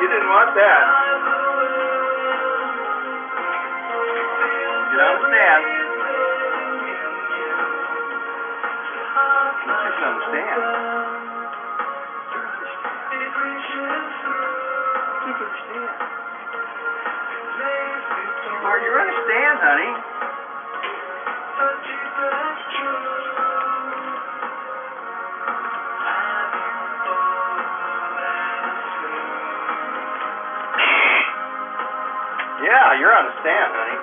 You didn't want that. You don't understand. You just understand. Sweetheart, you understand, honey. Yeah, you're on the stand, honey.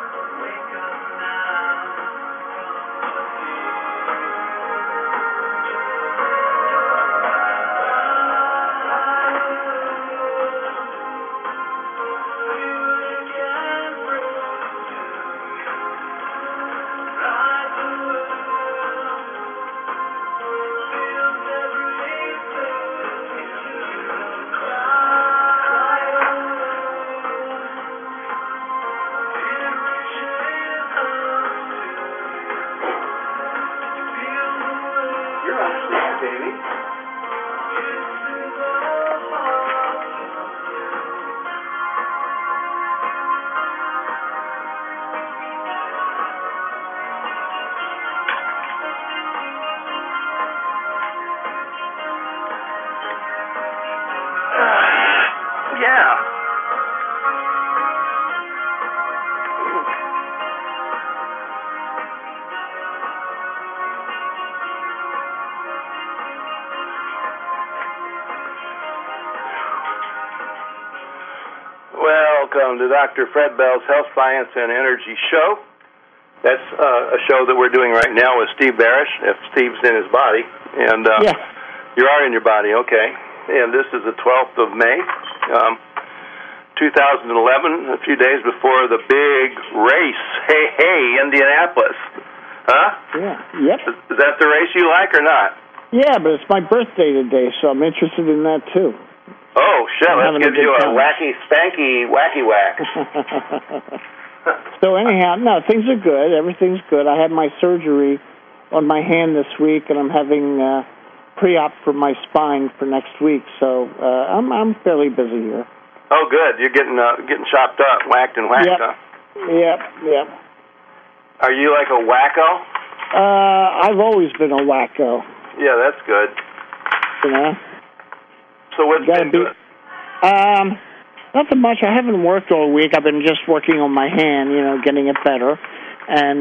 Welcome to Dr. Fred Bell's Health Science and Energy Show. That's a show that we're doing right now with Steve Barish, if Steve's in his body. And you are in your body, okay. And this is the 12th of May, 2011, a few days before the big race. Hey, Indianapolis. Huh? Yeah, yep. Is that the race you like or not? Yeah, but it's my birthday today, so I'm interested in that, too. Oh, shit, let's give you a wacky, spanky, wacky whack. So anyhow, no, things are good. Everything's good. I had my surgery on my hand this week, and I'm having pre-op for my spine for next week, so I'm fairly busy here. Oh, good. You're getting chopped up, whacked and whacked, huh? Yep. Are you like a wacko? I've always been a wacko. Yeah, that's good. You know? So what's been doing? Nothing much. I haven't worked all week. I've been just working on my hand, getting it better. And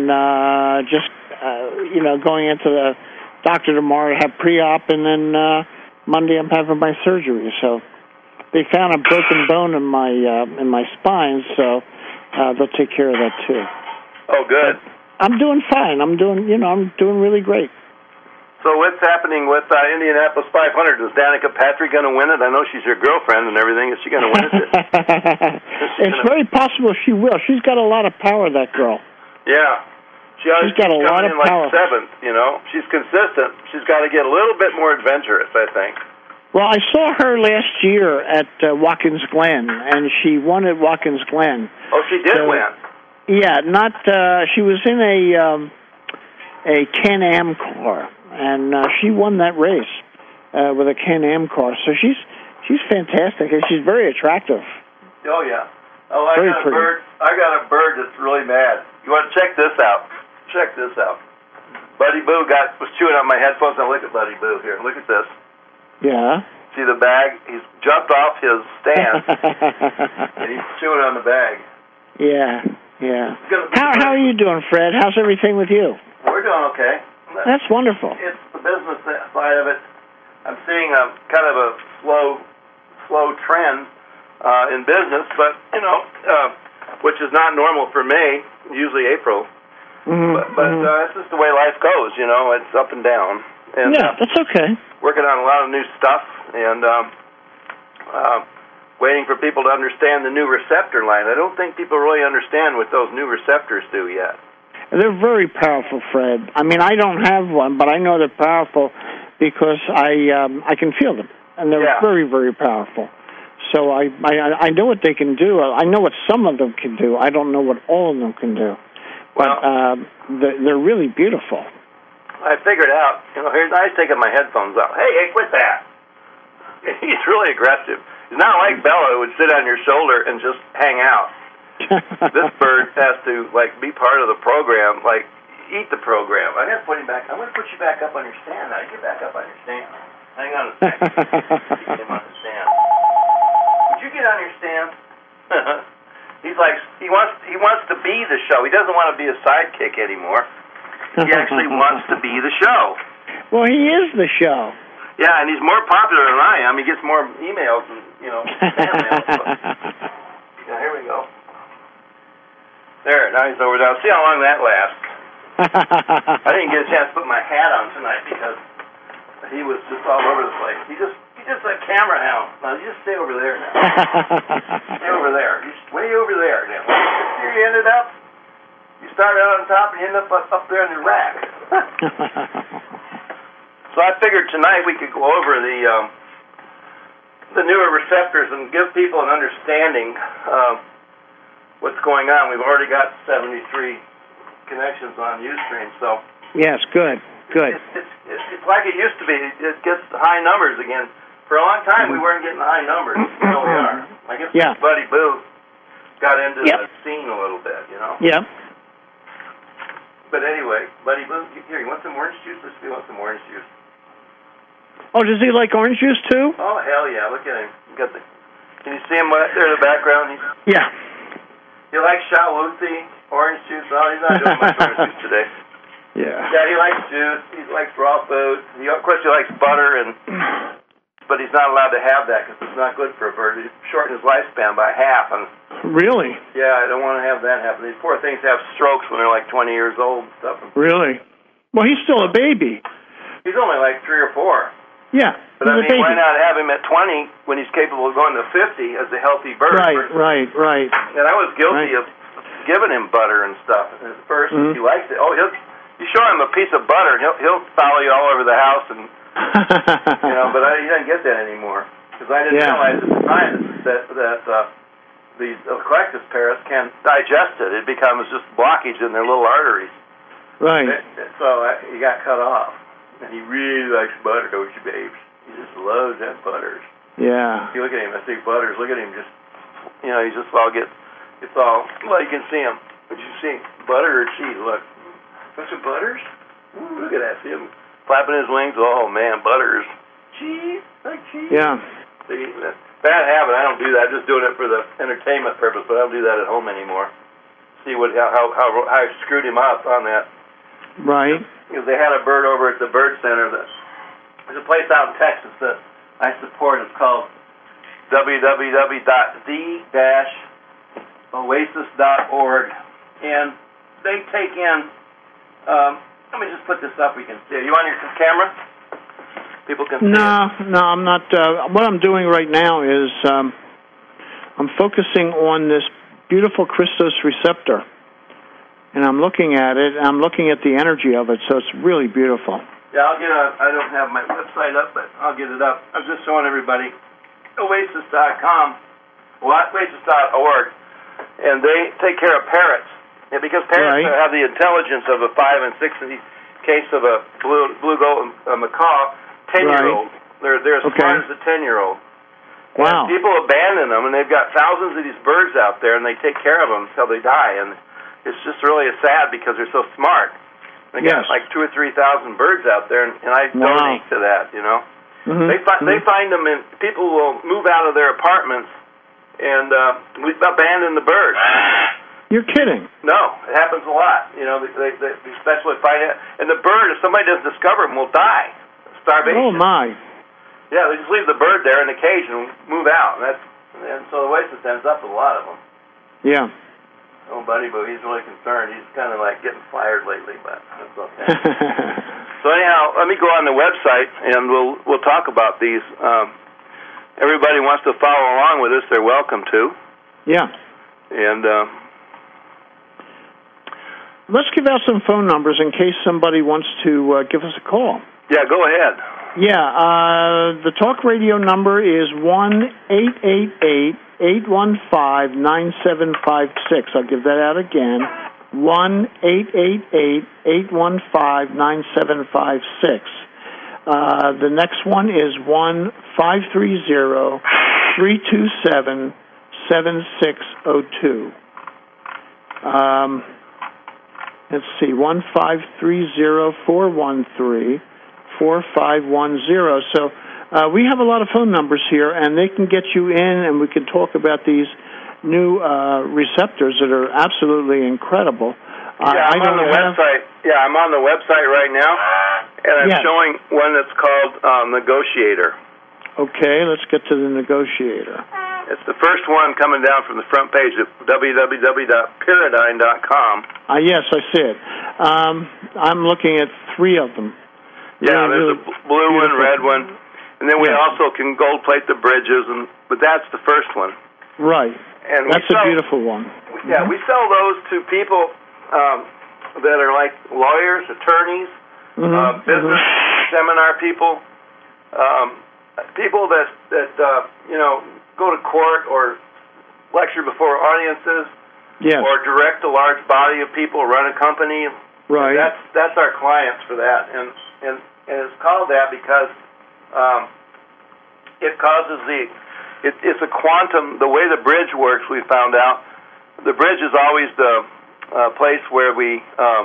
going into the doctor tomorrow to have pre-op, and then Monday I'm having my surgery. So they found a broken bone in my spine, so they'll take care of that too. Oh, good. But I'm doing fine. I'm doing really great. So what's happening with Indianapolis 500? Is Danica Patrick going to win it? I know she's your girlfriend and everything. Is she going to win it? It's very possible she will. She's got a lot of power, that girl. Yeah. She's got a lot of power. Like seventh, She's consistent. She's got to get a little bit more adventurous, I think. Well, I saw her last year at Watkins Glen, and she won at Watkins Glen. Oh, she did win? Yeah, she was in a Can-Am car. And she won that race with a Can-Am car. So she's fantastic, and she's very attractive. Oh, yeah. Oh, I got a bird that's really mad. You want to check this out? Check this out. Buddy Boo was chewing on my headphones. Now look at Buddy Boo here. Look at this. Yeah. See the bag? He's jumped off his stand, and he's chewing on the bag. Yeah. How are you doing, Fred? How's everything with you? We're doing okay. That's wonderful. It's the business side of it. I'm seeing a kind of a slow trend in business, but which is not normal for May. Usually April. Mm-hmm. But it's just the way life goes. It's up and down. And, that's okay. Working on a lot of new stuff and waiting for people to understand the new receptor line. I don't think people really understand what those new receptors do yet. They're very powerful, Fred. I mean, I don't have one, but I know they're powerful because I can feel them, and they're very, very powerful. So I know what they can do. I know what some of them can do. I don't know what all of them can do. But they're really beautiful. I figured out. Here's I taking my headphones out. Hey, quit that! He's really aggressive. He's not like Bella, who would sit on your shoulder and just hang out. This bird has to, like, be part of the program, like, eat the program. I'm going to put him back. I'm going to put you back up on your stand now. You get back up on your stand. Hang on a second. Get him on the stand. Would you get on your stand? He's like, he wants to be the show. He doesn't want to be a sidekick anymore. He actually wants to be the show. Well, he is the show. Yeah, and he's more popular than I am. He gets more emails and, fan mail. Yeah, here we go. There, now he's over there. See how long that lasts. I didn't get a chance to put my hat on tonight because he was just all over the place. He's just a camera hound. Now, you just stay over there now. Stay over there. You're way over there now. Here you ended up. You started out on top and you end up there in the rack. So I figured tonight we could go over the newer receptors and give people an understanding of what's going on. We've already got 73 connections on Ustream, so yes, good. It's like it used to be. It gets high numbers again. For a long time, we weren't getting high numbers. Now we are. I guess Buddy Boo got into the scene a little bit, Yeah. But anyway, Buddy Boo, here, you want some orange juice? Let's see, you want some orange juice. Oh, does he like orange juice too? Oh, hell yeah! Look at him. Can you see him right there in the background? Yeah. He likes Shawuthi, orange juice. Oh, he's not doing much orange juice today. Yeah. Yeah, he likes juice. He likes raw food. Of course, he likes butter, but he's not allowed to have that because it's not good for a bird. It shortens his lifespan by half. Really? Yeah, I don't want to have that happen. These poor things have strokes when they're like 20 years old and stuff. Really? Well, he's still a baby. He's only like 3 or 4. Yeah. But I mean, why not have him at 20 when he's capable of going to 50 as a healthy bird? Right. And I was guilty of giving him butter and stuff. And at first, he likes it. Oh, you show him a piece of butter, and he'll follow you all over the house, and But he doesn't get that anymore because I didn't realize at the time that these Eclectus parrots can't digest it. It becomes just blockage in their little arteries. Right. So he got cut off. And he really likes butter, don't you, babes? He just loves that butters. Yeah. You look at him, I say butters, look at him, just, he's just all well, you can see him. But you see, butter or cheese, look. Want some butters? Ooh, look at that, see him flapping his wings. Oh, man, butters. Cheese, like cheese. Yeah. See, bad habit, I don't do that. I'm just doing it for the entertainment purpose, but I don't do that at home anymore. See how I screwed him up on that. Right. Because they had a bird over at the Bird Center. There's a place out in Texas that I support. It's called www.the-oasis.org. And they take in, let me just put this up, we can see it. You on your camera? People can see it. No, I'm not. What I'm doing right now is I'm focusing on this beautiful Christos receptor. And I'm looking at it, and I'm looking at the energy of it, so it's really beautiful. Yeah, I don't have my website up, but I'll get it up. I'm just showing everybody oasis.com, oasis.org, and they take care of parrots. Yeah, because parrots have the intelligence of a 5 and 6 in the case of a blue gold macaw, 10-year-old. They're as smart as a 10-year-old. Wow. And people abandon them, and they've got thousands of these birds out there, and they take care of them until they die, and it's just really sad because they're so smart. They got like 2,000 or 3,000 birds out there, and I donate to that. Mm-hmm. They find them, and people will move out of their apartments and we abandon the birds. You're kidding? No, it happens a lot. They especially find it, and the bird, if somebody doesn't discover them, will die. Starvation. Oh my! Yeah, they just leave the bird there in the cage and move out, and so the oasis ends up with a lot of them. Yeah. Oh, Buddy Boo, he's really concerned. He's kind of like getting fired lately, but that's okay. So anyhow, let me go on the website, and we'll talk about these. Everybody wants to follow along with us. They're welcome to. Yeah. And let's give out some phone numbers in case somebody wants to give us a call. Yeah, go ahead. Yeah, the talk radio number is 1-888-815-9756. I'll give that out again. 1-888-815-9756. The next one is 1-530-888-9756. 327-7602. Let's see, 1-530-413-4510. So we have a lot of phone numbers here, and they can get you in, and we can talk about these new receptors that are absolutely incredible. I'm on the website. Yeah, I'm on the website right now, and I'm showing one that's called Negotiator. Okay, let's get to the Negotiator. It's the first one coming down from the front page at www.pyridine.com. Yes, I see it. I'm looking at 3 of them. Yeah, there's a blue one, red one, and then we also can gold plate the bridges, but that's the first one. Right. And that's a beautiful one. Yeah, we sell those to people that are like lawyers, attorneys, business seminar people, people that go to court or lecture before audiences, or direct a large body of people, run a company. Right. That's our clients for that, and it's called that because it causes it's a quantum. The way the bridge works, we found out, the bridge is always the place where we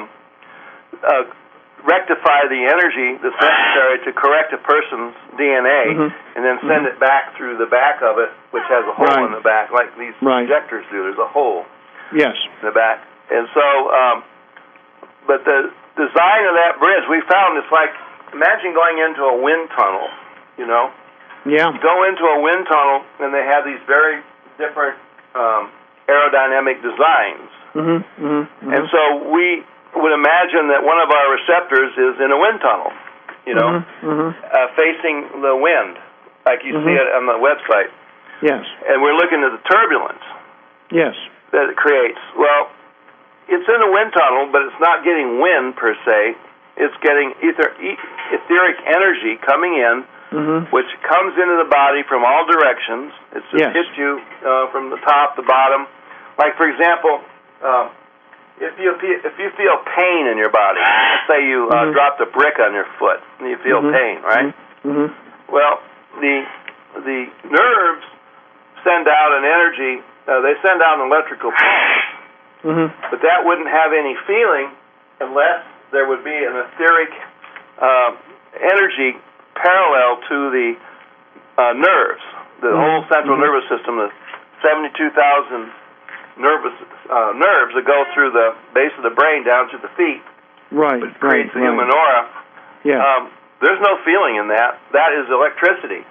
rectify the energy that's necessary to correct a person's DNA, and then send it back through the back of it, which has a hole in the back, like these projectors do. There's a hole in the back. And so, but the design of that bridge, we found it's like, imagine going into a wind tunnel, Yeah. Go into a wind tunnel, and they have these very different aerodynamic designs. And so we would imagine that one of our receptors is in a wind tunnel, facing the wind, like you see it on the website. Yes. And we're looking at the turbulence. Yes. That it creates. Well, it's in a wind tunnel, but it's not getting wind per se. It's getting etheric energy coming in, which comes into the body from all directions. It hits you from the top, the bottom. Like, for example, if you feel pain in your body, let's say you dropped a brick on your foot and you feel pain, right? Well, the nerves send out an energy. They send out an electrical pulse, but that wouldn't have any feeling unless there would be an etheric energy parallel to the nerves, the whole central nervous system, the 72,000 nerves that go through the base of the brain down to the feet. Right. Which creates the human aura. Yeah. There's no feeling in that. That is electricity.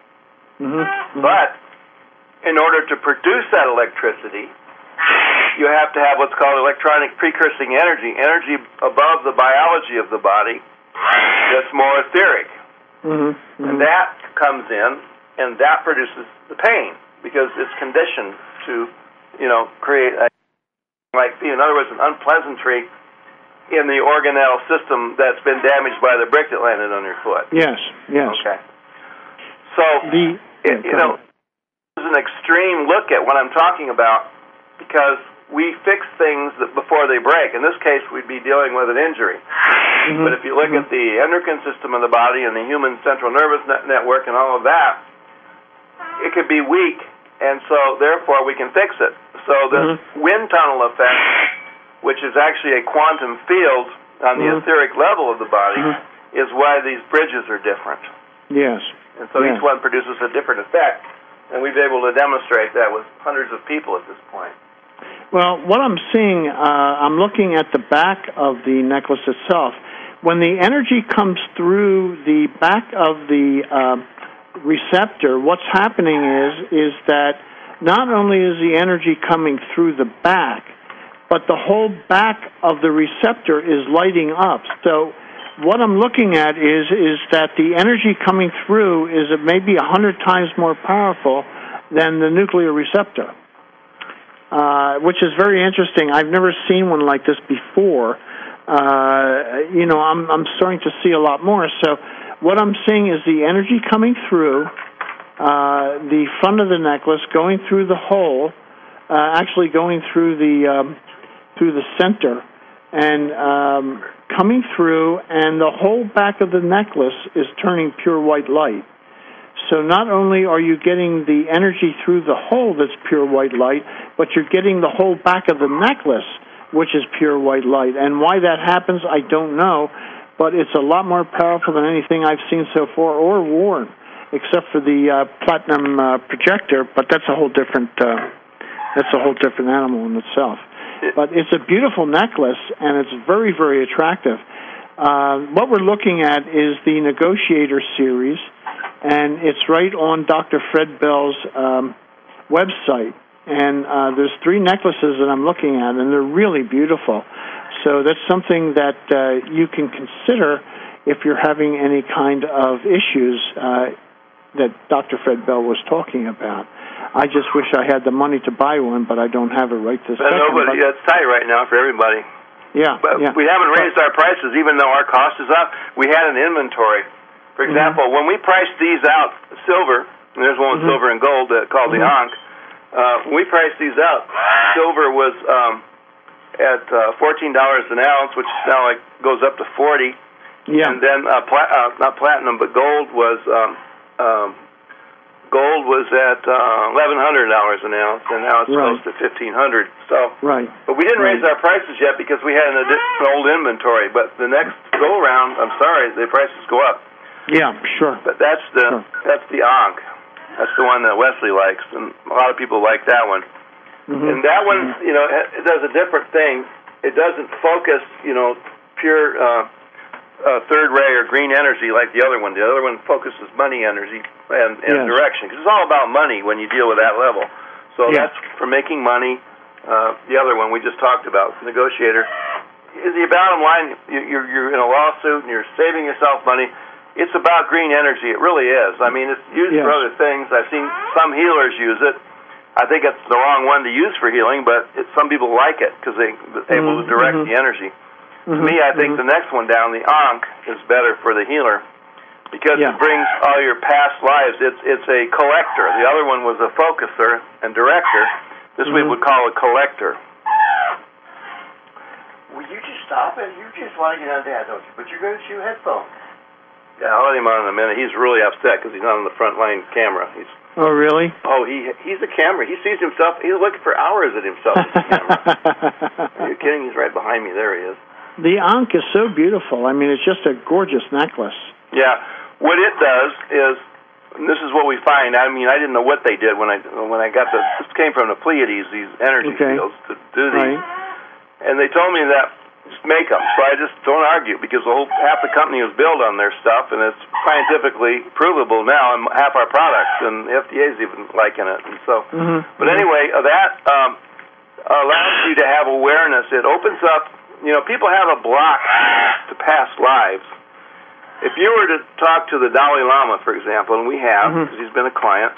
But in order to produce that electricity, you have to have what's called electronic precursing energy above the biology of the body that's more etheric. And that comes in, and that produces the pain because it's conditioned to, create in other words, an unpleasantry in the organelle system that's been damaged by the brick that landed on your foot. Yes. Okay. So, this is an extreme look at what I'm talking about because we fix things before they break. In this case, we'd be dealing with an injury. But if you look at the endocrine system of the body and the human central nervous network and all of that, it could be weak, and so therefore we can fix it. So the wind tunnel effect, which is actually a quantum field on the etheric level of the body, is why these bridges are different. Yes. And so each one produces a different effect, and we've been able to demonstrate that with hundreds of people at this point. Well, what I'm seeing, I'm looking at the back of the necklace itself. When the energy comes through the back of the receptor, what's happening is that not only is the energy coming through the back, but the whole back of the receptor is lighting up. So what I'm looking at is that the energy coming through is maybe 100 times more powerful than the nuclear receptor, which is very interesting. I've never seen one like this before. I'm starting to see a lot more. So what I'm seeing is the energy coming through the front of the necklace, going through the hole, actually going through the center, and coming through, and the whole back of the necklace is turning pure white light. So not only are you getting the energy through the hole that's pure white light, but you're getting the whole back of the necklace, which is pure white light. And why that happens, I don't know, but it's a lot more powerful than anything I've seen so far or worn, except for the platinum projector. But that's a whole different animal in itself. But it's a beautiful necklace, and it's very, very attractive. What we're looking at is the Negotiator series, and it's right on Dr. Fred Bell's website. And there's 3 necklaces that I'm looking at, and they're really beautiful. So that's something that you can consider if you're having any kind of issues that Dr. Fred Bell was talking about. I just wish I had the money to buy one, but I don't have it right this second. Nobody, it's tight right now for everybody. Yeah, but we haven't raised our prices, even though our cost is up. We had an inventory. For example, when we priced these out, silver, and there's one with silver and gold called the Ankh. When we priced these out, silver was at $14 an ounce, which now goes up to $40. Yeah. And then not platinum, but gold was at $1,100 an ounce, and now it's close to $1,500. So, but we didn't raise our prices yet because we had an old inventory. But the next go around, I'm sorry, the prices go up. Yeah, sure. But that's the Ankh. That's the one that Wesley likes, and a lot of people like that one. And that one, it does a different thing. It doesn't focus, pure third ray or green energy like the other one. The other one focuses money energy and direction, because it's all about money when you deal with that level. So that's for making money. The other one we just talked about, Negotiator. The bottom line, you're in a lawsuit and you're saving yourself money. It's about green energy. It really is. I mean, it's used for other things. I've seen some healers use it. I think it's the wrong one to use for healing, but some people like it because they're able to direct the energy. To me, I think the next one down, the Ankh, is better for the healer because it brings all your past lives. It's a collector. The other one was a focuser and director. This we would call a collector. Will you just stop it? You just want to get on that, don't you? But you're going to shoot headphones. Yeah, I'll let him on in a minute. He's really upset because he's not on the front line camera. Oh, really? Oh, he's a camera. He sees himself. He's looking for hours at himself at the camera. Are you kidding? He's right behind me. There he is. The Ankh is so beautiful. I mean, it's just a gorgeous necklace. Yeah. What it does is, and this is what we find. I mean, I didn't know what they did when I got this came from the Pleiades, these energy fields to do these. And they told me that just make them. So I just don't argue because half the company was built on their stuff, and it's scientifically provable now in half our products, and the FDA's even liking it. And so, but anyway, that allows you to have awareness. It opens up. People have a block to past lives. If you were to talk to the Dalai Lama, for example, and we have, because he's been a client,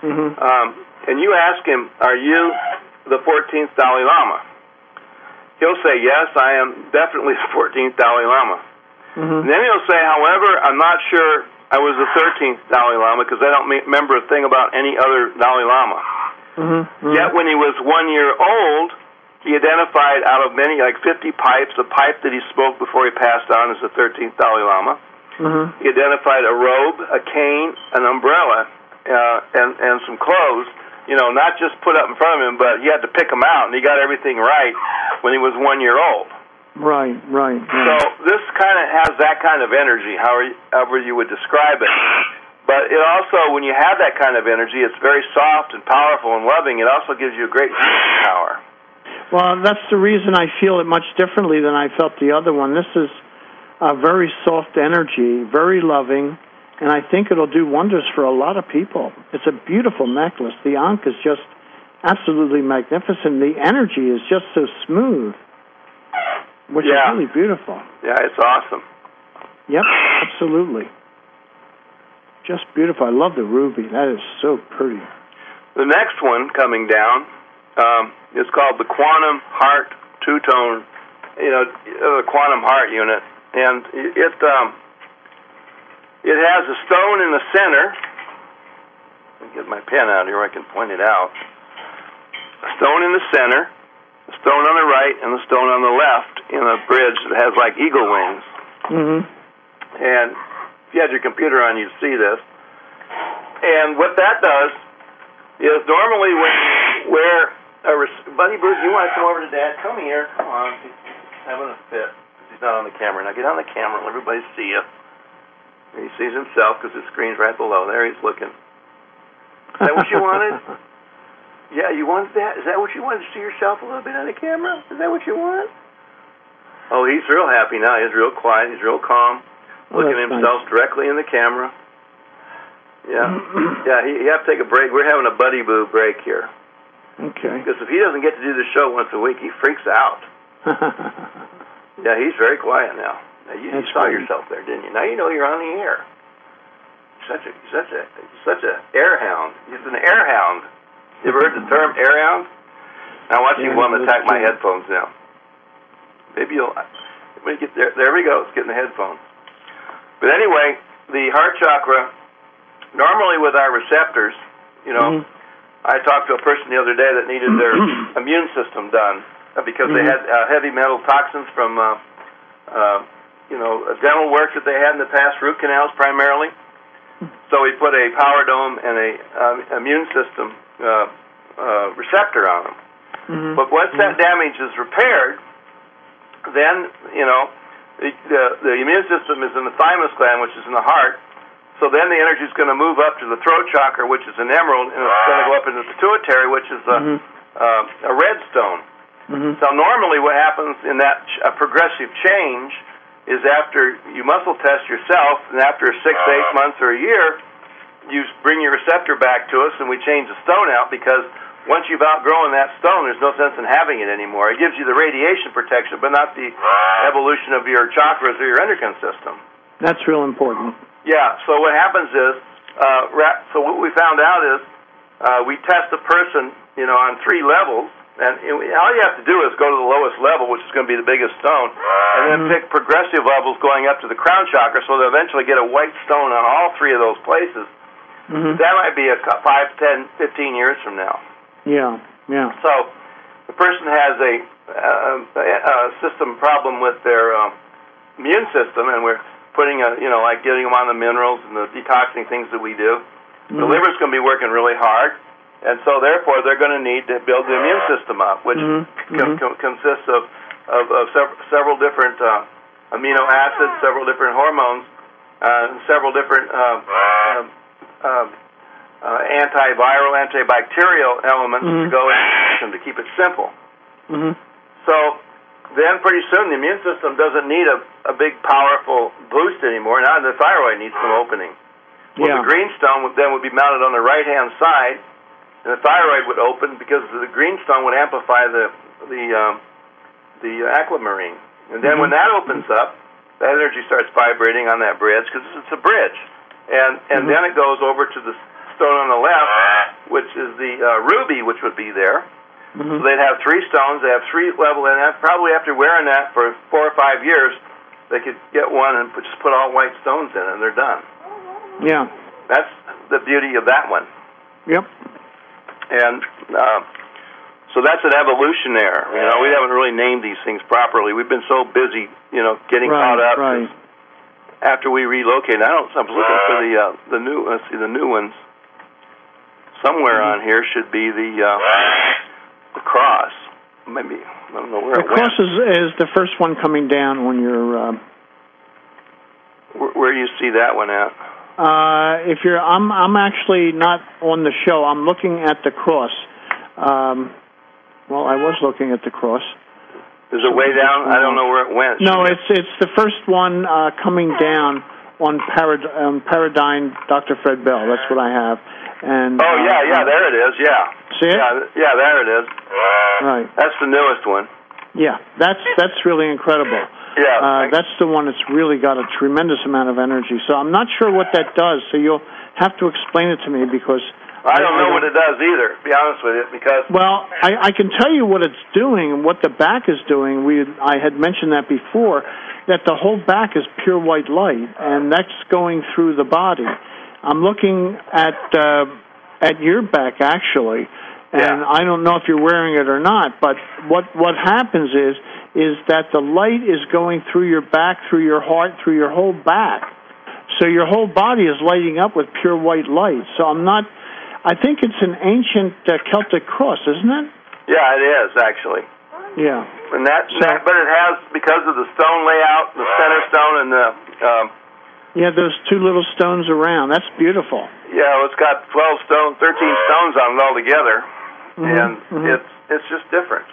and you ask him, "Are you the 14th Dalai Lama?" He'll say, "Yes, I am definitely the 14th Dalai Lama." And then he'll say, "However, I'm not sure I was the 13th Dalai Lama because I don't remember a thing about any other Dalai Lama." Yet when he was 1 year old, he identified out of many, 50 pipes, a pipe that he smoked before he passed on as the 13th Dalai Lama. He identified a robe, a cane, an umbrella, and some clothes. Not just put up in front of him, but he had to pick them out, and he got everything right when he was 1 year old. Right. So this kind of has that kind of energy, however you would describe it. But it also, when you have that kind of energy, it's very soft and powerful and loving. It also gives you a great healing power. Well, that's the reason I feel it much differently than I felt the other one. This is a very soft energy, very loving, and I think it'll do wonders for a lot of people. It's a beautiful necklace. The Ankh is just absolutely magnificent. The energy is just so smooth, which is really beautiful. Yeah, it's awesome. Yep, absolutely. Just beautiful. I love the ruby. That is so pretty. The next one coming down is called the Quantum Heart Two-Tone, the Quantum Heart Unit. And it has a stone in the center. Let me get my pen out here where I can point it out. A stone in the center, a stone on the right, and a stone on the left in a bridge that has like eagle wings. And if you had your computer on, you'd see this. And what that does is normally when you wear Buddy Boo, you want to come over to Dad? Come here. Come on. He's having a fit. He's not on the camera. Now get on the camera and let everybody see you. He sees himself because the screen's right below. There he's looking. Is that what you wanted? Yeah, you wanted that? Is that what you wanted, to see yourself a little bit on the camera? Is that what you want? Oh, he's real happy now. He's real quiet. He's real calm. Looking at himself directly in the camera. Yeah. Yeah, you have to take a break. We're having a Buddy Boo break here. Okay. Because if he doesn't get to do the show once a week, he freaks out. Yeah, he's very quiet now. You saw yourself there, didn't you? Now you know you're on the air. Such a air hound. He's an air hound. You ever heard the term air hound? Now watch you want to attack my headphones now. Maybe you'll. When you get there, there we go. It's getting the headphones. But anyway, the heart chakra. Normally with our receptors, you know, I talked to a person the other day that needed their immune system done because they had heavy metal toxins from, dental work that they had in the past, root canals primarily. So we put a power dome and a immune system receptor on them. But once that damage is repaired, then, you know, the immune system is in the thymus gland, which is in the heart. So then the energy is going to move up to the throat chakra, which is an emerald, and it's going to go up into the pituitary, which is a red stone. So normally what happens in that progressive change is after you muscle test yourself, and after 6 to 8 months or a year, you bring your receptor back to us, and we change the stone out, because once you've outgrown that stone, there's no sense in having it anymore. It gives you the radiation protection, but not the evolution of your chakras or your endocrine system. That's real important. Yeah, so what happens is, so what we found out is, we test a person, you know, on 3 levels, and all you have to do is go to the lowest level, which is going to be the biggest stone, and then pick progressive levels going up to the crown chakra, so they'll eventually get a white stone on all 3 of those places. That might be 5, 10, 15 years from now. Yeah. So the person has a system problem with their immune system, and we're putting like getting them on the minerals and the detoxing things that we do. The liver's going to be working really hard, and so therefore they're going to need to build the immune system up, which consists of several different amino acids, several different hormones, several different antiviral, antibacterial elements to go in the system to keep it simple. So then pretty soon the immune system doesn't need a big, powerful boost anymore. Now the thyroid needs some opening. Well, the green stone would be mounted on the right-hand side, and the thyroid would open because the green stone would amplify the aquamarine. And then when that opens up, that energy starts vibrating on that bridge, because it's a bridge. And then it goes over to the stone on the left, which is the ruby, which would be there. So they'd have 3 stones. They have 3 level, and probably after wearing that for 4 or 5 years, they could get one and just put all white stones in it, and they're done. Yeah. That's the beauty of that one. Yep. And so that's an evolution there. You know, we haven't really named these things properly. We've been so busy, you know, getting caught up. Right. After we relocated, I was looking for the new. Let's see, the new ones. Somewhere on here should be the cross. Maybe I don't know where the cross is the first one coming down when you're. Where do you see that one at? I'm actually not on the show. I'm looking at the cross. Well, I was looking at the cross. Is it way down? I don't know where it went. No, it's the first one coming down on Paradigm, Dr. Fred Bell. That's what I have. And yeah, there it is. Yeah. See it? Yeah, there it is. Right. That's the newest one. Yeah, that's really incredible. Yeah. That's the one that's really got a tremendous amount of energy. So I'm not sure what that does. So you'll have to explain it to me, because I don't know what it does either, to be honest with you, because... Well, I can tell you what it's doing and what the back is doing. I had mentioned that before, that the whole back is pure white light, and that's going through the body. I'm looking at your back, actually, and I don't know if you're wearing it or not, but what happens is that the light is going through your back, through your heart, through your whole back. So your whole body is lighting up with pure white light. So I think it's an ancient Celtic cross, isn't it? Yeah, it is, actually. Yeah. And but it has, because of the stone layout, the center stone and the... those two little stones around. That's beautiful. Yeah, well, it's got 13 stones on it all together. And it's just different.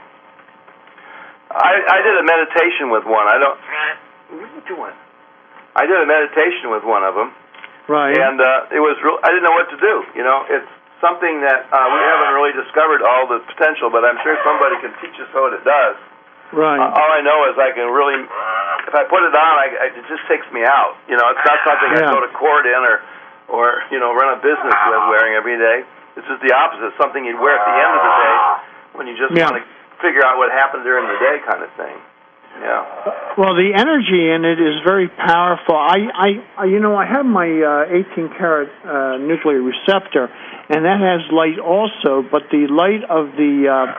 I did a meditation with one. What are you doing? I did a meditation with one of them. Right. And it was I didn't know what to do. It's something that we haven't really discovered all the potential, but I'm sure somebody can teach us what it does. Right. All I know is I can really, if I put it on, it just takes me out. It's not something I go to court in or run a business with wearing every day. It's just the opposite. Something you'd wear at the end of the day when you just want to figure out what happened during the day, kind of thing. Yeah. Well, the energy in it is very powerful. I have my 18-karat nuclear receptor, and that has light also. But the light of the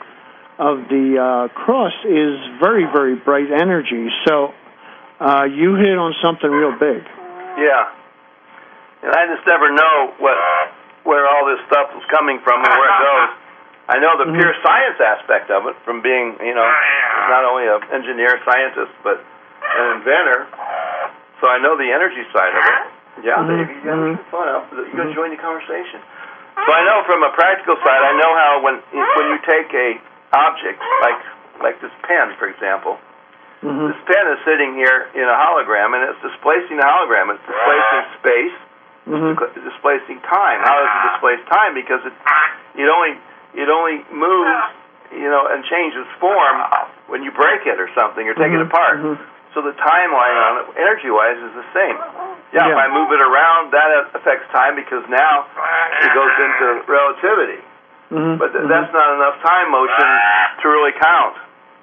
cross is very, very bright energy. So you hit on something real big. Yeah. And I just never know where all this stuff is coming from and where it goes. I know the pure science aspect of it from being, not only an engineer, scientist, but an inventor. So I know the energy side of it. Yeah, Dave, you got fun. You got to join the conversation. So I know from a practical side, I know how when you take a object like this pen, for example, this pen is sitting here in a hologram, and it's displacing the hologram. It's displacing space. It's displacing time. How does it displace time? Because it only moves, and changes form when you break it or something or take it apart. So the timeline on it, energy-wise, is the same. Yeah, if I move it around, that affects time because now it goes into relativity. But that's not enough time motion to really count.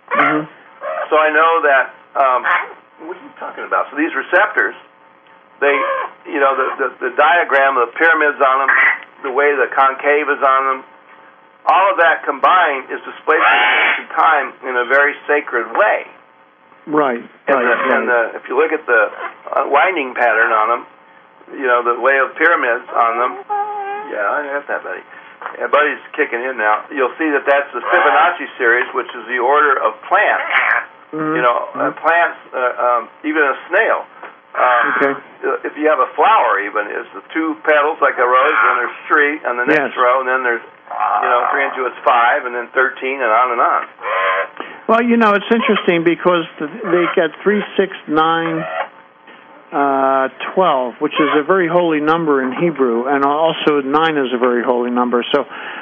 So I know that, what are you talking about? So these receptors, they, the diagram of the pyramids on them, the way the concave is on them, all of that combined is displacing time in a very sacred way. Right. And if you look at the winding pattern on them, the way of pyramids on them, I got that, buddy. Yeah, Buddy's kicking in now. You'll see that that's the Fibonacci series, which is the order of plants. Plants, even a snail. If you have a flower, even, it's the two petals like a rose, then there's three on the next row, and then there's 3 into it's 5, and then 13, and on and on. Well, it's interesting because they get 3, 6, 9, 12, which is a very holy number in Hebrew, and also 9 is a very holy number. So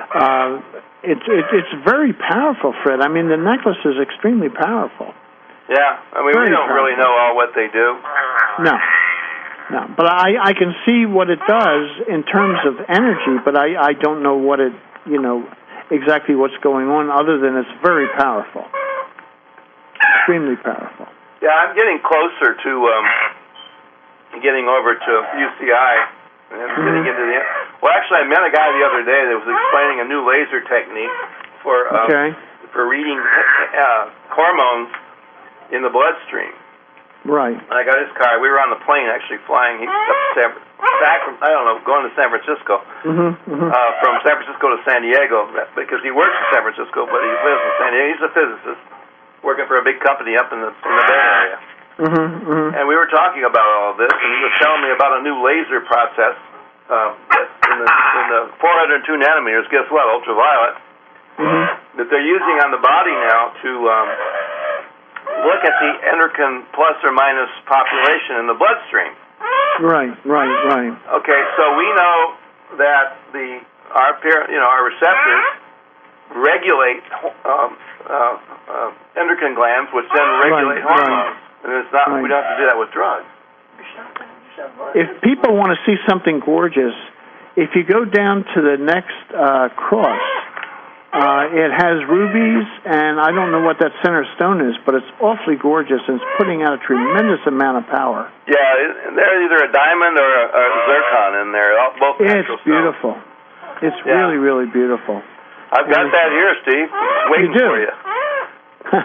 it's very powerful, Fred. I mean, the necklace is extremely powerful. Yeah, I mean, we don't really know all what they do. No, but I can see what it does in terms of energy, but I don't know what it, exactly what's going on, other than it's very powerful. Extremely powerful. Yeah, I'm getting closer to getting over to UCI and getting into the... Well, actually, I met a guy the other day that was explaining a new laser technique for reading hormones in the bloodstream. Right. And I got his card. We were on the plane actually flying back from, going to San Francisco. From San Francisco to San Diego, because he works in San Francisco, but he lives in San Diego. He's a physicist working for a big company up in the Bay Area. And we were talking about all of this, and he was telling me about a new laser process in the 402 nanometers. Guess what? Ultraviolet. That they're using on the body now to look at the endocrine plus or minus population in the bloodstream. Right. Okay, so we know that our receptors regulate endocrine glands, which then regulate hormones. And it's not. We don't have to do that with drugs. If people want to see something gorgeous, if you go down to the next cross, it has rubies, and I don't know what that center stone is, but it's awfully gorgeous, and it's putting out a tremendous amount of power. Yeah, there's either a diamond or a zircon in there. Both natural It's beautiful. Stones. It's really, really beautiful. I've got that here, Steve. It's waiting for you.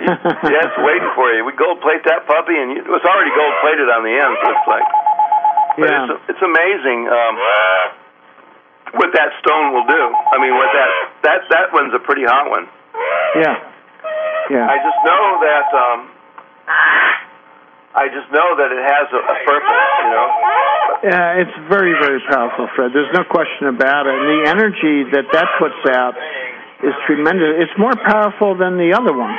Yeah, it's waiting for you. We gold plate that puppy, and it's already gold plated on the end, so it's like But it's amazing what that stone will do. I mean, what that one's a pretty hot one. Yeah. I just know that it has a purpose, you know. Yeah, it's very, very powerful, Fred. There's no question about it. And the energy that puts out is tremendous. It's more powerful than the other one.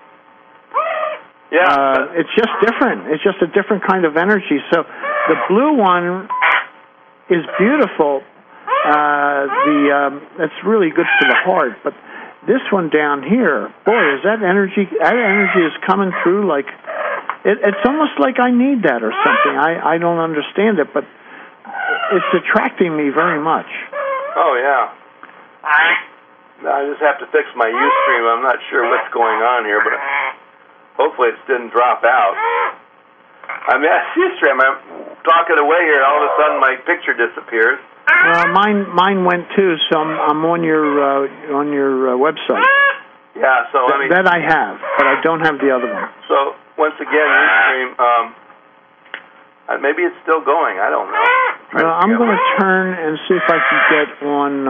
Yeah. It's just different. It's just a different kind of energy. So the blue one is beautiful. That's really good for the heart. But this one down here, boy, is that energy is coming through like it's almost like I need that or something. I don't understand it, but it's attracting me very much. Oh yeah. I just have to fix my Ustream. I'm not sure what's going on here, but hopefully it didn't drop out. I mean, Ustream, I'm talking away here, and all of a sudden my picture disappears. Mine went too, so I'm on your website. Yeah, so I mean that I have, but I don't have the other one. So once again, Ustream, maybe it's still going. I don't know. Well, I'm going to turn and see if I can get on.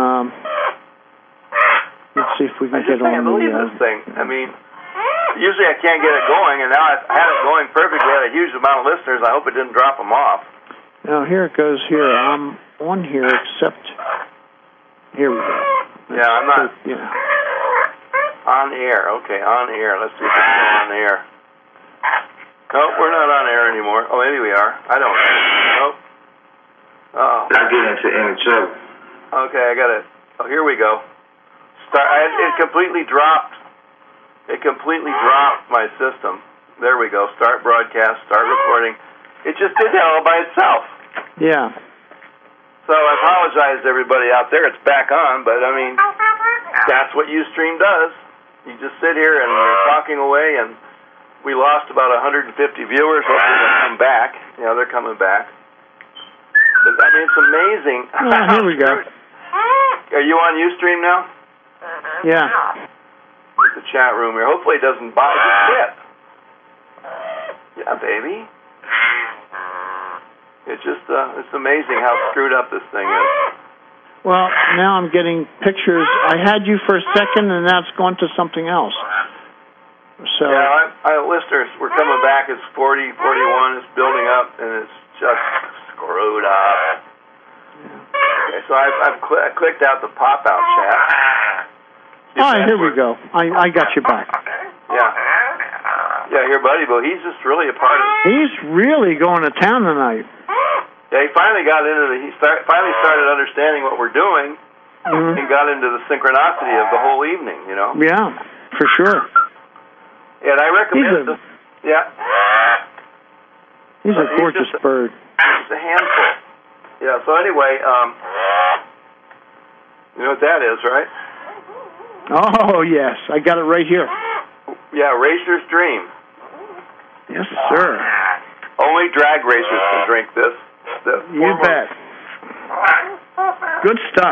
Let's see if we can get on. I believe this thing. I mean, usually I can't get it going, and now I've had it going perfectly. I had a huge amount of listeners. I hope it didn't drop them off. Now here it goes. Here I'm on here, except here we go. Yeah, I'm not. Yeah. On air. Okay, on air. Let's see if it's still on air. Nope, we're not on air anymore. Oh, maybe we are. I don't know. Nope. Oh. Not getting into any trouble. Okay, I got it. Oh, here we go. It completely dropped. It completely dropped my system. There we go. Start broadcast. Start recording. It just did that all by itself. Yeah. So I apologize to everybody out there. It's back on, but I mean, that's what Ustream does. You just sit here and you're talking away, and we lost about 150 viewers. Hopefully they'll come back. Yeah, they're coming back. But, I mean, it's amazing. Oh, here we go. Are you on Ustream now? Yeah. The chat room here. Hopefully it doesn't buy the tip. Yeah, baby. It's just, it's amazing how screwed up this thing is. Well, now I'm getting pictures. I had you for a second, and now it's gone to something else. So yeah, listeners, we're coming back. It's 40, 41. It's building up, and it's just screwed up. Okay, so I clicked out the pop-out chat. All right, here we go. I got you back. Yeah. Yeah, here, Buddy Boo, he's just really a part of it. He's really going to town tonight. Yeah, he finally got into finally started understanding what we're doing, and got into the synchronicity of the whole evening, you know? Yeah, for sure. And I recommend this. Yeah. He's a gorgeous bird. He's a handful. Yeah, so anyway, you know what that is, right? Oh, yes. I got it right here. Yeah, Racer's Dream. Yes, sir. Only drag racers can drink this. You bet. Good stuff.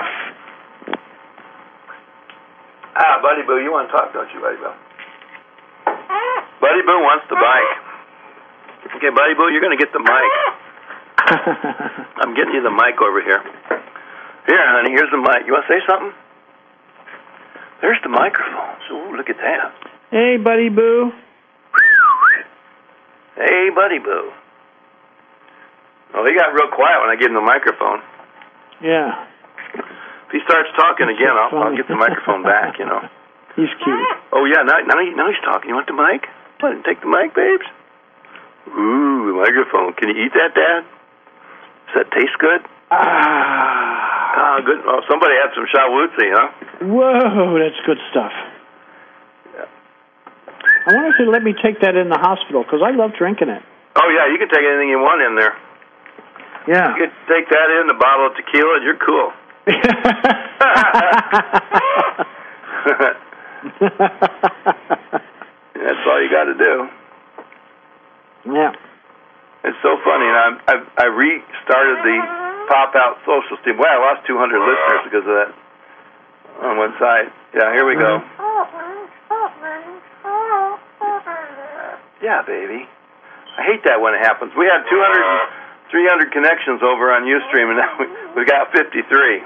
Buddy Boo, you want to talk, don't you, Buddy Boo? Buddy Boo wants the mic. Okay, Buddy Boo, you're going to get the mic. I'm getting you the mic over here. Here, honey, here's the mic. You want to say something? There's the microphone. So, look at that. Hey, Buddy Boo. Hey, Buddy Boo. Well, he got real quiet when I gave him the microphone. Yeah. If he starts talking again, I'll get the microphone back, you know. He's cute. Oh, yeah, now he's talking. You want the mic? What, take the mic, babes? Ooh, the microphone. Can you eat that, Dad? Does that taste good? Good. Oh, somebody had some Shawoozi, huh? Whoa, that's good stuff. Yeah. I wonder if they'd let me take that in the hospital, because I love drinking it. Oh, yeah, you can take anything you want in there. Yeah. You can take that in, a bottle of tequila, and you're cool. That's all you got to do. Yeah. It's so funny. And I restarted the pop-out social stream. Well, I lost 200 listeners because of that on one side. Yeah, here we go. Yeah, baby. I hate that when it happens. We had 200 300 connections over on Ustream, and now we got 53.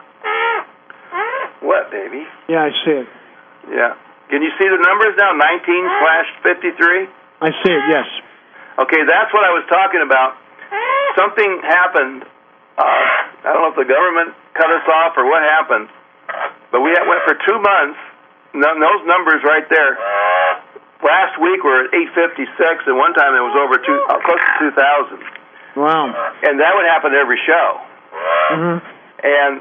What, baby? Yeah, I see it. Yeah. Can you see the numbers now? 19/53? I see it, yes. Okay, that's what I was talking about. Something happened. I don't know if the government cut us off or what happened, but we went for 2 months. Those numbers right there. Last week we were at 856, and one time it was over close to 2,000. Wow. And that would happen every show. Mm-hmm. And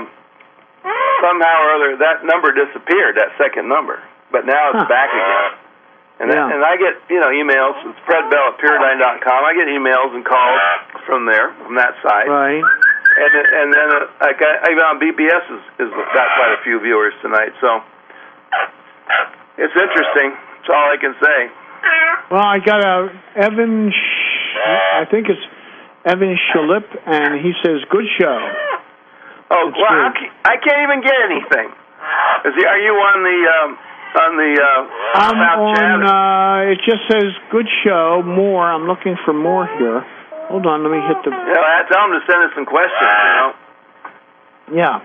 somehow or other, that number disappeared, that second number. But now it's back again. And and I get, emails. It's Fred Bell at Pyridine.com. I get emails and calls from there, from that side. Right. And then even on BBS is got quite a few viewers tonight. So it's interesting. That's all I can say. Well, I got Evan. I think it's Evan Schlipp, and he says, "Good show." Oh, well, I can't even get anything. Are you on the I'm on. It just says "Good show." More. I'm looking for more here. Hold on. Let me hit the. Yeah, I tell them to send us some questions. Yeah.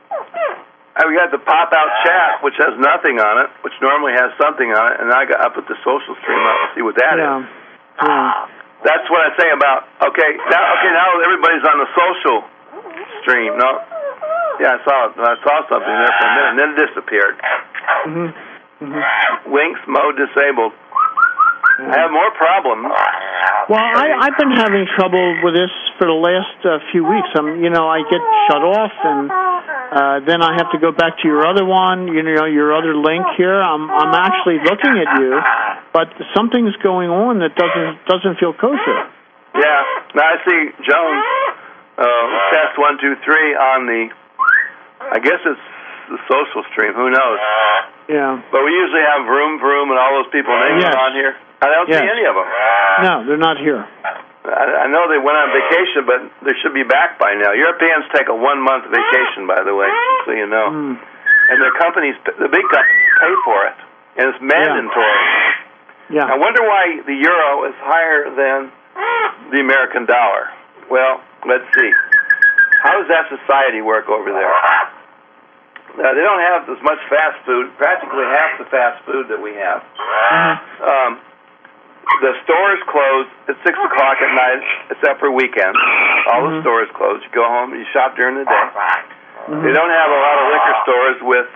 We got the pop-out chat, which has nothing on it, which normally has something on it, and I put the social stream up to see what that is. Yeah. That's what I say about. Now everybody's on the social stream. No. Yeah, I saw something there for a minute, and then it disappeared. Mm-hmm. Mm-hmm. Winks mode disabled. I have more problems. Well, I've been having trouble with this for the last few weeks. I get shut off, and then I have to go back to your other one. Your other link here. I'm actually looking at you, but something's going on that doesn't feel kosher. Yeah. Now I see Jones test 1, 2, 3 on the. I guess it's the social stream. Who knows? Yeah. But we usually have Vroom and all those people names on here. I don't see any of them. No, they're not here. I know they went on vacation, but they should be back by now. Europeans take a 1-month vacation, by the way, so you know. Mm. And the big companies pay for it, and it's mandatory. Yeah. I wonder why the euro is higher than the American dollar. Well, let's see. How does that society work over there? They don't have as much fast food, practically half the fast food that we have. Mm-hmm. The stores close at 6 o'clock at night, except for weekends. All the stores close. You go home, you shop during the day. They don't have a lot of liquor stores with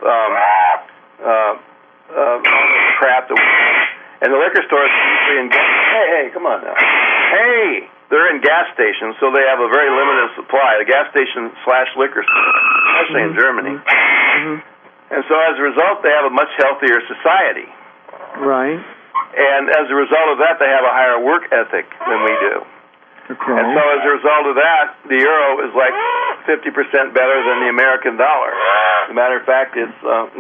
crap. And the liquor stores usually in hey, come on now. Hey, they're in gas stations, so they have a very limited supply. The gas station / liquor store, especially in Germany. And so as a result, they have a much healthier society. Right. And as a result of that, they have a higher work ethic than we do. Okay. And so as a result of that, the euro is like 50% better than the American dollar. As a matter of fact, it's $1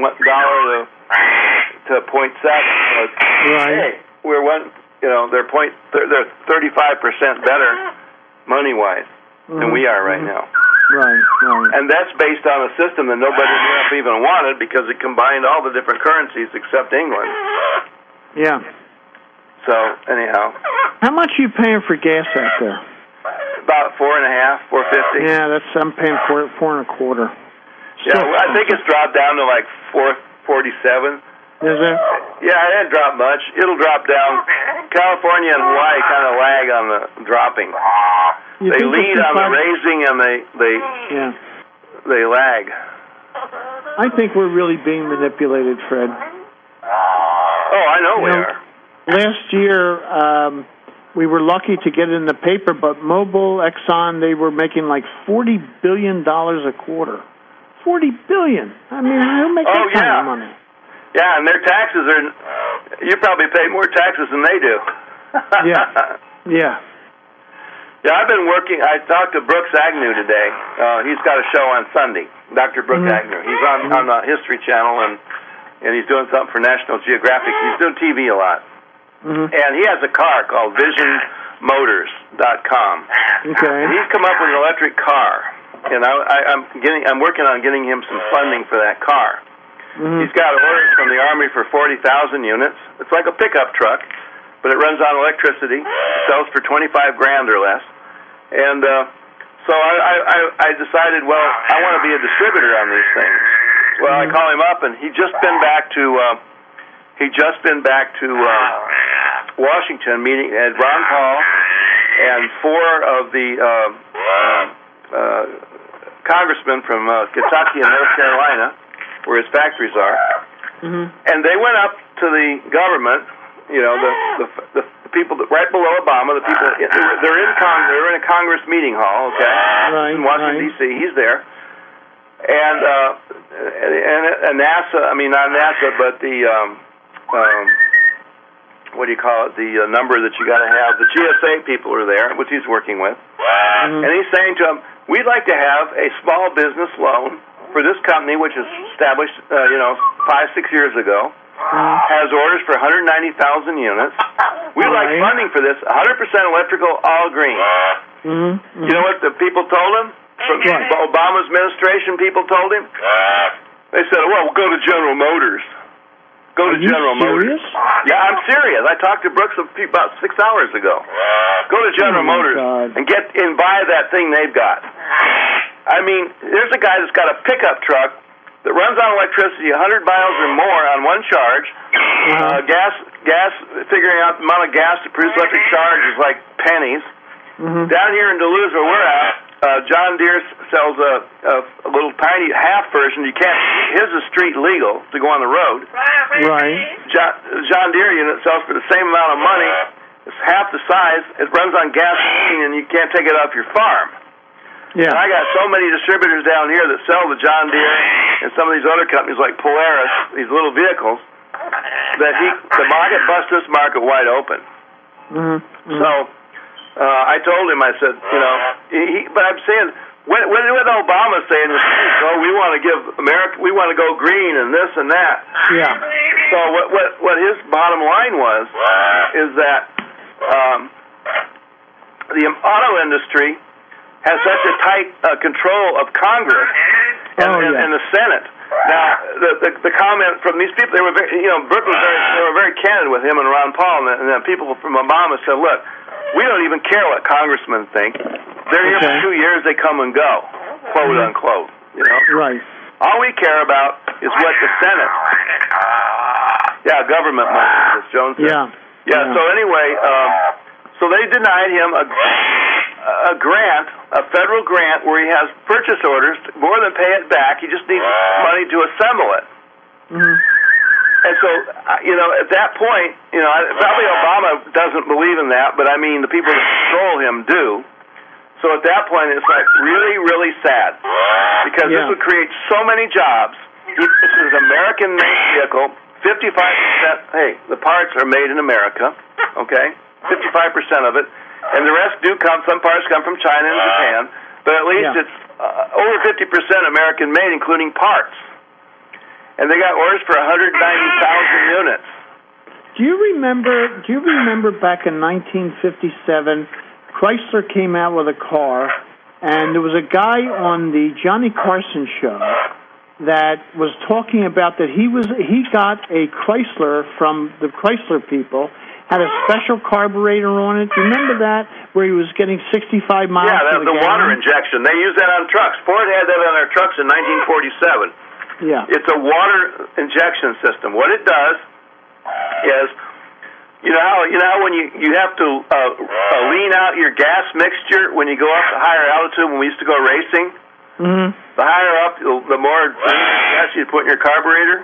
to 0.7. Right. Hey, they're 35% better money-wise than we are right now. Right. And that's based on a system that nobody in Europe even wanted because it combined all the different currencies except England. Yeah. So, anyhow. How much are you paying for gas out there? About $4.50, $4.50. Yeah, I'm paying $4.25. Yeah, I think it's dropped down to like $4.47. Is it? Yeah, it didn't drop much. It'll drop down. California and Hawaii kind of lag on the dropping. They lead on the raising, and they lag. I think we're really being manipulated, Fred. Oh, I know we are. Last year, we were lucky to get it in the paper, but Mobil, Exxon, they were making like $40 billion a quarter. $40 billion. I mean, who makes that kind of money? Yeah, and their taxes are. You probably pay more taxes than they do. Yeah. Yeah, I've been working. I talked to Brooks Agnew today. He's got a show on Sunday. Dr. Brooks Agnew. He's on the History Channel, and he's doing something for National Geographic. He's doing TV a lot. And he has a car called VisionMotors.com. Okay. And he's come up with an electric car, and I'm working on getting him some funding for that car. He's got orders from the Army for 40,000 units. It's like a pickup truck, but it runs on electricity. It sells for $25,000 or less. And so I decided, well, I want to be a distributor on these things. Well, I call him up, and he'd just been back to Washington, meeting at Ron Paul and 4 of the congressmen from Kentucky and North Carolina, where his factories are, and they went up to the government. You know, the people that right below Obama, the people they're in a Congress meeting hall, okay, in Washington D.C. He's there, and NASA. I mean, not NASA, but the what do you call it? The number that you got to have. The GSA people are there, which he's working with, and he's saying to them, "We'd like to have a small business loan for this company, which is established, 5-6 years ago." Has orders for 190,000 units. We'd like funding for this, 100% electrical, all green. You know what the people told him? From Obama's administration, people told him? They said, well, we'll go to General Motors. Go to General Motors. Yeah, I'm serious. I talked to Brooks about 6 hours ago. Go to General Motors and buy that thing they've got. I mean, there's a guy that's got a pickup truck that runs on electricity 100 miles or more on one charge. Gas, figuring out the amount of gas to produce electric charge is like pennies. Down here in Duluth, where we're at, John Deere sells a little tiny half version. His is street legal to go on the road. John Deere unit sells for the same amount of money. It's half the size. It runs on gasoline, and you can't take it off your farm. Yeah. And I got so many distributors down here that sell the John Deere and some of these other companies like Polaris, these little vehicles, that the market busts this market wide open. So I told him, I said, but I'm saying, when Obama saying, we want to give America, we want to go green and this and that. Yeah. So what his bottom line was is that the auto industry has such a tight control of Congress and the Senate. Now, the comment from these people, they were very, Brooke they were very candid with him and Ron Paul, and then people from Obama said, look, we don't even care what congressmen think. They're here for 2 years, they come and go, quote unquote. Right. All we care about is what the Senate. Government money, as Jones said. Yeah. So anyway, so they denied him a grant, a federal grant, where he has purchase orders to more than pay it back. He just needs money to assemble it. And so, at that point, probably Obama doesn't believe in that, but I mean, the people that control him do. So at that point, it's like really, really sad, because this would create so many jobs. This is an American-made vehicle. 55%. Hey, the parts are made in America. Okay, 55% of it. And the rest some parts come from China and Japan, but at least it's over 50% American-made, including parts. And they got orders for 190,000 units. Do you remember back in 1957, Chrysler came out with a car, and there was a guy on the Johnny Carson show that was talking about that he got a Chrysler from the Chrysler people, had a special carburetor on it. Remember that, where he was getting 65 miles per the water injection. They use that on trucks. Ford had that on their trucks in 1947. Yeah. It's a water injection system. What it does is, you know how when you have to lean out your gas mixture when you go up to higher altitude when we used to go racing? The higher up, the more gas you put in your carburetor?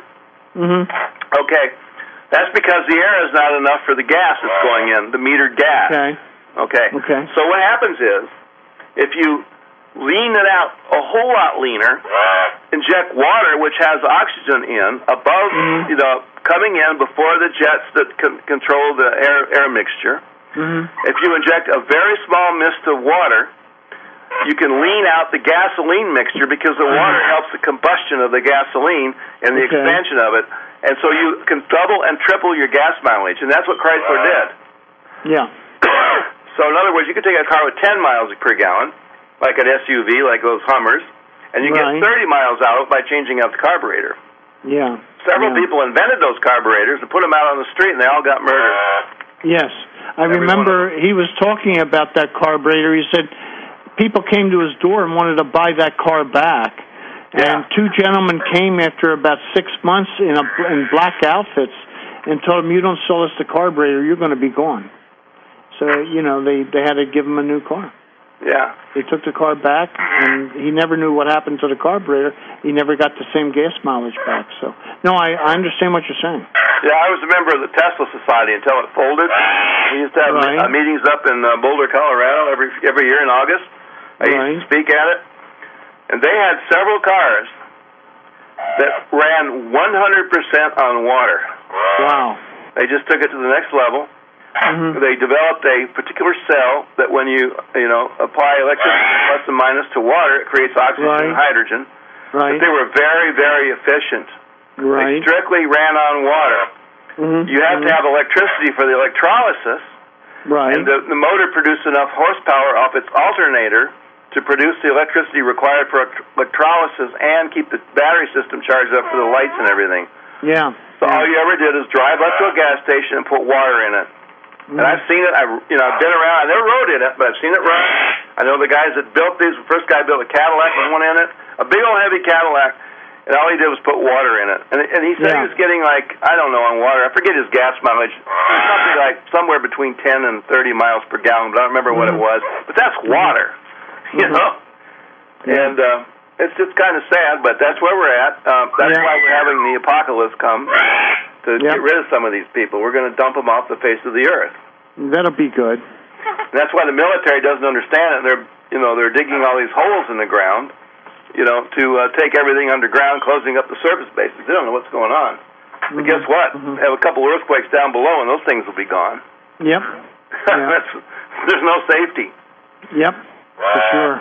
Okay. That's because the air is not enough for the gas that's going in, the metered gas. Okay. So what happens is, if you lean it out a whole lot leaner, inject water, which has oxygen in, above, coming in before the jets that control the air mixture. If you inject a very small mist of water, you can lean out the gasoline mixture, because the water helps the combustion of the gasoline and the expansion of it. And so you can double and triple your gas mileage, and that's what Chrysler did. Yeah. So in other words, you could take a car with 10 miles per gallon, like an SUV, like those Hummers, and you get 30 miles out by changing out the carburetor. Yeah. Several people invented those carburetors and put them out on the street, and they all got murdered. Yes. I remember he was talking about that carburetor. He said, people came to his door and wanted to buy that car back. And two gentlemen came after about 6 months in black outfits and told him, "You don't sell us the carburetor, you're going to be gone." So, they had to give him a new car. Yeah. They took the car back, and he never knew what happened to the carburetor. He never got the same gas mileage back. So, no, I understand what you're saying. Yeah, I was a member of the Tesla Society until it folded. We used to have meetings up in Boulder, Colorado every year in August. I used to speak at it. And they had several cars that ran 100% on water. Wow. They just took it to the next level. Mm-hmm. They developed a particular cell that when you apply electricity plus and minus to water, it creates oxygen and hydrogen. Right. But they were very, very efficient. Right. They strictly ran on water. Mm-hmm. You have to have electricity for the electrolysis. Right. And the motor produced enough horsepower off its alternator to produce the electricity required for electrolysis and keep the battery system charged up for the lights and everything. Yeah. So all you ever did is drive up to a gas station and put water in it. And I've seen it. I've been around. I never rode in it, but I've seen it run. I know the guys that built these. The first guy built a Cadillac with one in it, a big old heavy Cadillac, and all he did was put water in it. And he said he was getting on water. I forget his gas mileage. It was something like somewhere between 10 and 30 miles per gallon, but I don't remember what it was. But that's water, you know. And it's just kind of sad, but that's where we're at. That's why we're having the apocalypse come. To get rid of some of these people. We're going to dump them off the face of the earth. That'll be good. And that's why the military doesn't understand it. They're digging all these holes in the ground, to take everything underground, closing up the surface bases. They don't know what's going on. But guess what? Have a couple of earthquakes down below, and those things will be gone. Yep. There's no safety. Yep. For sure.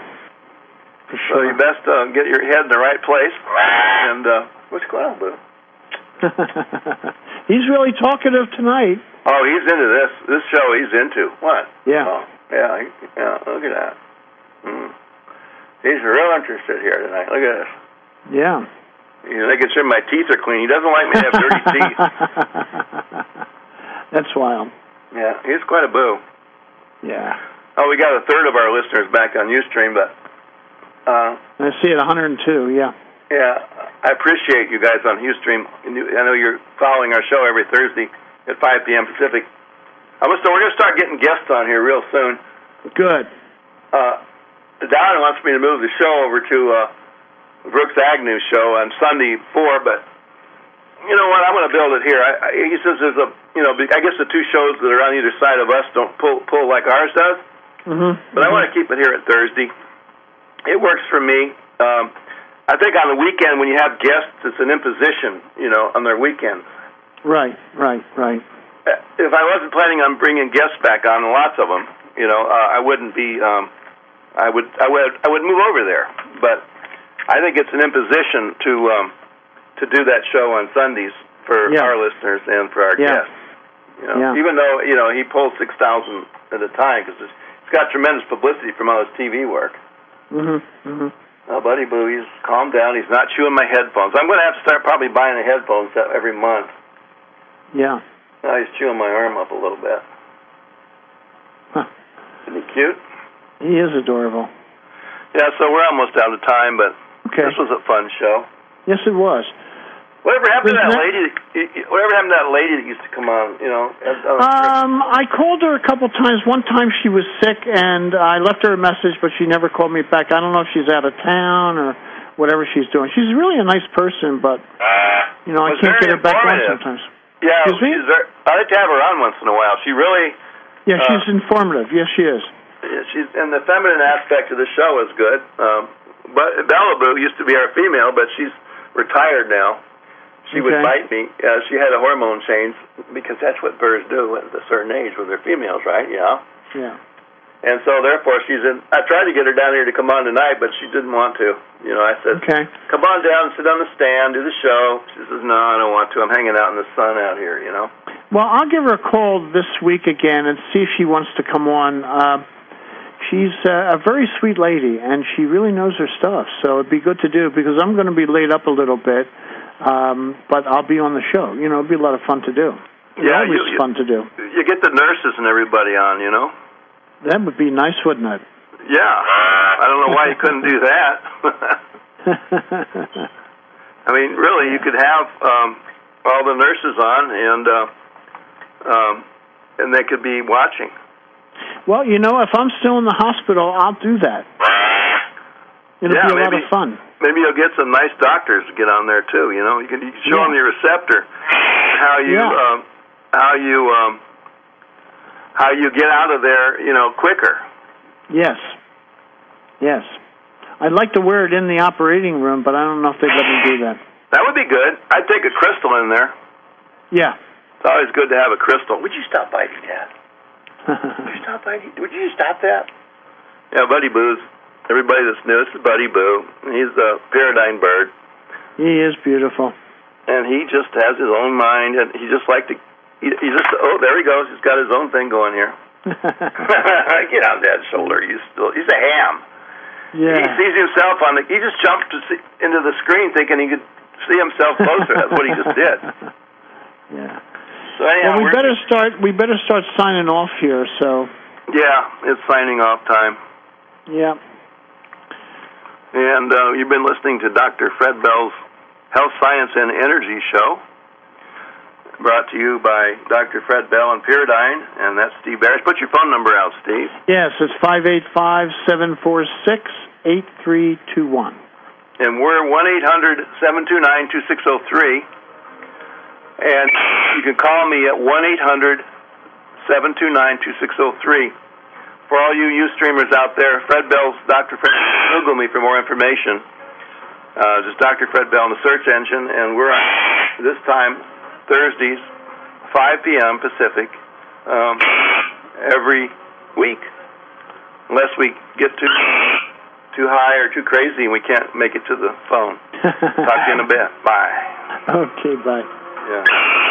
So you best get your head in the right place. And what's going on, Boo? He's really talkative tonight. Oh, he's into this show. He's into what? Yeah. Oh, yeah. Look at that. He's real interested here tonight. Look at this. Yeah. He's making sure my teeth are clean. He doesn't like me to have dirty teeth. That's wild. Yeah, he's quite a boo. Yeah. Oh, we got a third of our listeners back on Ustream, but I see it 102. Yeah. Yeah, I appreciate you guys on Ustream. I know you're following our show every Thursday at 5 p.m. Pacific. We're going to start getting guests on here real soon. Good. Don wants me to move the show over to Brooks Agnew's show on Sunday 4, but you know what? I'm going to build it here. He says there's I guess the two shows that are on either side of us don't pull like ours does. But I want to keep it here at Thursday. It works for me. I think on the weekend when you have guests, it's an imposition, on their weekends. Right. If I wasn't planning on bringing guests back on, lots of them, I wouldn't be. I would move over there. But I think it's an imposition to do that show on Sundays for our listeners and for our guests. Even though he pulls 6,000 at a time because he's got tremendous publicity from all his TV work. Oh, Buddy Boo, he's calmed down. He's not chewing my headphones. I'm going to have to start probably buying a headphone set every month. Yeah. Now he's chewing my arm up a little bit. Huh. Isn't he cute? He is adorable. Yeah, so we're almost out of time, but this was a fun show. Yes, it was. Whatever happened to that lady? Whatever happened to that lady that used to come on? I called her a couple times. One time she was sick, and I left her a message, but she never called me back. I don't know if she's out of town or whatever she's doing. She's really a nice person, but I can't get her back on sometimes. Yeah, I like to have her on once in a while. She really. Yeah, she's informative. Yes, she is. Yeah, and the feminine aspect of the show is good. But Bella Boo used to be our female, but she's retired now. She would bite me. She had a hormone change because that's what birds do at a certain age when they're females, right? Yeah. Yeah. And so, therefore, I tried to get her down here to come on tonight, but she didn't want to. I said, come on down and sit on the stand, do the show. She says, no, I don't want to. I'm hanging out in the sun out here, Well, I'll give her a call this week again and see if she wants to come on. She's a very sweet lady, and she really knows her stuff, so it'd be good to do because I'm going to be laid up a little bit. But I'll be on the show. It'll be a lot of fun to do. Fun to do. You get the nurses and everybody on, That would be nice, wouldn't it? Yeah, I don't know why you couldn't do that. I mean, really, you could have all the nurses on, and they could be watching. Well, if I'm still in the hospital, I'll do that. It'll be a lot of fun. Maybe you'll get some nice doctors to get on there too. You can show them your receptor, how you get out of there, quicker. Yes. I'd like to wear it in the operating room, but I don't know if they'd let me do that. That would be good. I'd take a crystal in there. Yeah. It's always good to have a crystal. Would you stop by, Dad? Would you stop that? Yeah, Buddy Boo's. Everybody that's new, this is Buddy Boo. He's a Paradigm bird. He is beautiful. And he just has his own mind, and he just like to. Oh, there he goes. He's got his own thing going here. Get on Dad's shoulder. He's a ham. Yeah. He sees himself he just jumped into the screen thinking he could see himself closer. That's what he just did. Yeah. So anyhow, well, we better start signing off here. So. Yeah, it's signing off time. Yeah. And you've been listening to Dr. Fred Bell's Health, Science, and Energy Show, brought to you by Dr. Fred Bell and Pyridine, and that's Steve Barish. Put your phone number out, Steve. Yes, it's 585-746-8321. And we're 1-800-729-2603. And you can call me at 1-800-729-2603. For all you Ustreamers out there, Fred Bell's Dr. Fred, Google me for more information. Just Dr. Fred Bell in the search engine, and we're on this time, Thursdays, 5 p.m. Pacific, every week. Unless we get too high or too crazy and we can't make it to the phone. Talk to you in a bit. Bye. Okay, bye. Yeah.